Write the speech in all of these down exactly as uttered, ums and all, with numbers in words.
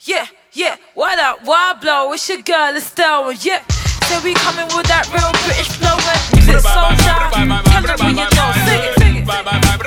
Yeah, yeah, what up, why blow? It's your girl, Estelle, yeah. So we coming with that real British flow and music sunshine. Tell them when you know, sing it, sing it,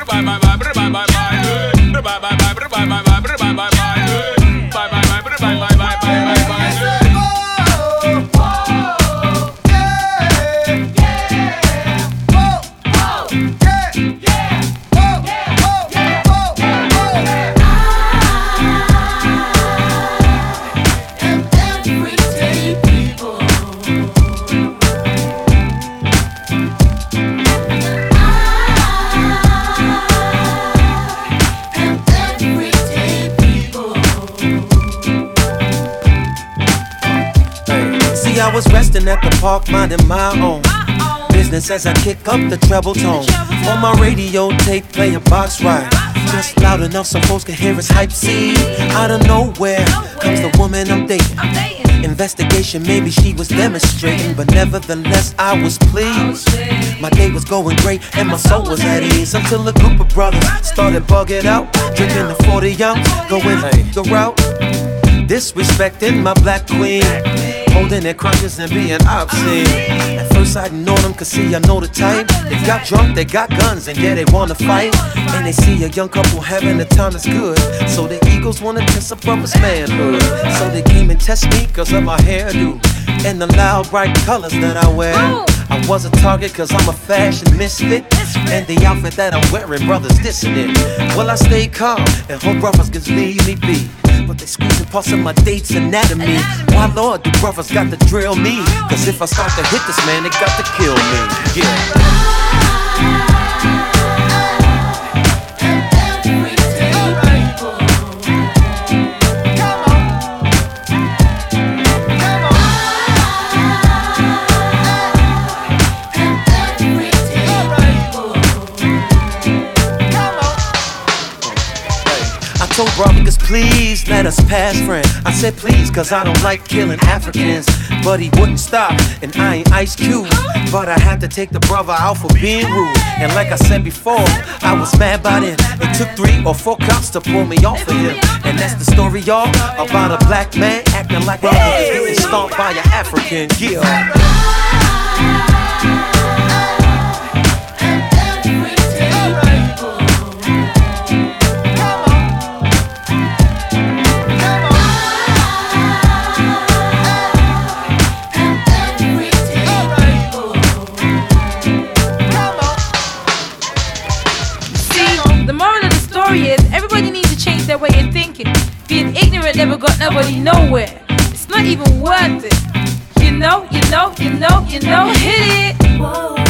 I was resting at the park, minding my own business as I kick up the treble tone. On my radio tape, playing box ride, just loud enough so folks can hear his hype. See, out of nowhere comes the woman I'm dating. Investigation, maybe she was demonstrating, but nevertheless I was pleased. My day was going great and my soul was at ease until a group of brothers started bugging out, drinking the forty ounce, going the route, disrespecting my black queen, holding their crutches and being obscene. At first I ignored them, cause see I know the type. They got drunk, they got guns, and yeah they wanna fight. And they see a young couple having a time that's good, so their egos wanna test a brother's manhood. So they came and test me cause of my hairdo and the loud bright colors that I wear. I was a target cause I'm a fashion misfit, and the outfit that I'm wearing, brothers dissing it. Well I stay calm and hope brothers just leave me be, but they squeezing parts of my date's anatomy. Why Lord, the brothers got to drill me, cause if I start to hit this man, they got to kill me. Yeah. I told brothers, please let us pass friends. I said please, cause I don't like killing Africans. But he wouldn't stop, and I ain't Ice Cube, but I had to take the brother out for being rude. And like I said before, I was mad by then. It took three or four cops to pull me off of him. And that's the story, y'all, about a black man acting like a hey, getting stomped by an African. Yeah. Everybody needs to change their way of thinking. Being ignorant never got nobody nowhere. It's not even worth it. You know, you know, you know, you know, hit it. Whoa.